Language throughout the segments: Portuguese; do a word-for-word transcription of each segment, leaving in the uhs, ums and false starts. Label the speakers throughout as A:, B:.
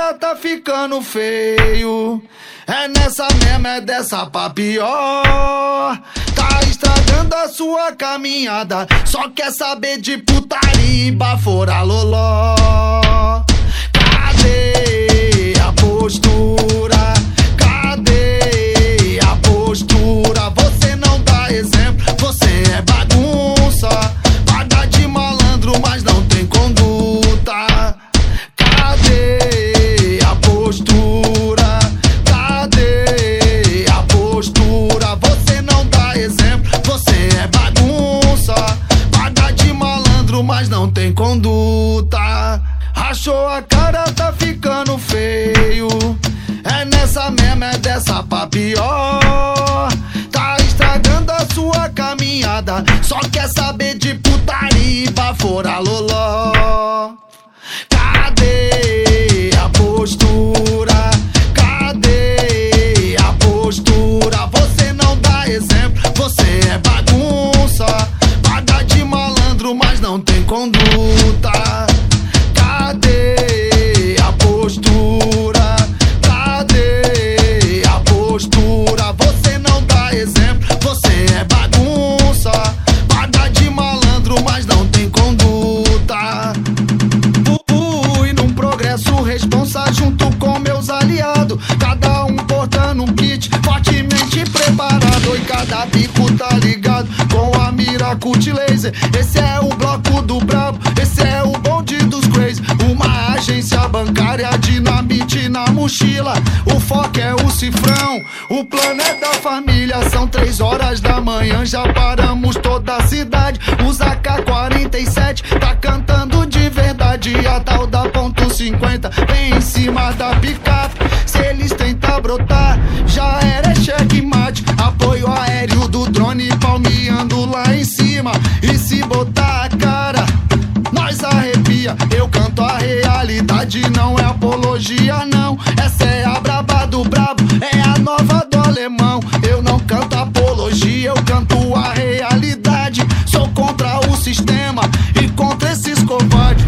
A: cara tá ficando feio. É nessa mesma, é dessa pra pior. Tá estragando a sua caminhada, só quer saber de putaria e bafora loló. Cadê a postura? Cadê a postura? Você não dá exemplo, você é bagunça. Paga de malandro, mas não tem conduta. Cadê a postura? Cadê a postura? Você não dá exemplo, você é bagunça. Paga de malandro, mas não tem conduta. Rachou a cara, tá ficando feio. É nessa mesma, é dessa pra pior. Tá estragando a sua caminhada, só quer saber de putaria e bafora loló. Cadê a postura? Cadê a postura? Você não dá exemplo, você é bagunça. Paga de malandro, mas não tem conduta. Cadê a postura? Cadê a postura? Você não dá exemplo, você é bagunça. Paga de malandro, mas não tem conduta. Fui num progresso responsa junto com meus aliados, cada um portando um kit fortemente preparado. E cada bico tá ligado com a mira cult laser. Esse é o bloco do brabo, esse é o bonde dos crazy. Uma agência bancária, dinamite na mochila. O foco é o cifrão, o plano é da família. São três horas da manhã, já paramos toda a cidade. Os A K quarenta e sete tá cantando de verdade. A tal da ponto cinquenta vem em cima da picape. Se eles tentar brotar, já era checkmate. Apoio aéreo do drone palmeando lá em cima. E se botar a cara, nós arrepia. Eu canto a realidade, não é apologia não. Essa é a braba do brabo, é a nova do alemão. Eu não canto apologia, eu canto a realidade. Sou contra o sistema e contra esses covardes.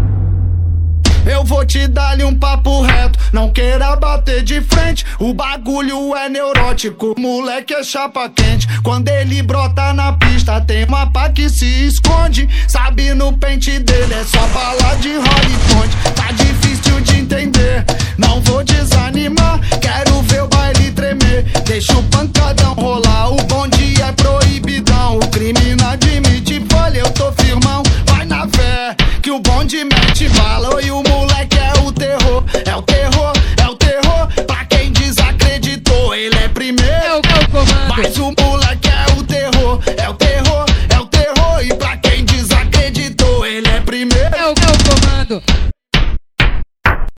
A: Eu vou te dar-lhe um papo reto, não queira bater de frente. O bagulho é neurótico, moleque é chapa quente. Quando ele brota na pista, tem uma pá que se esconde. Sabe, no pente dele é só bala de Holly Point. Tá difícil de entender, não vou desanimar. Quero ver o baile tremer, deixa o pancadão rolar. O bonde é proibidão, o crime não admite falha. Eu tô firmão, vai na fé, que o bonde mete bala. E o moleque é o terror, é o terror, é o terror. Pra quem desacreditou, ele é primeiro.
B: É o meu comando.
A: Mas o moleque é o terror, é o terror, é o terror. E pra quem desacreditou, ele é primeiro.
B: É o meu comando.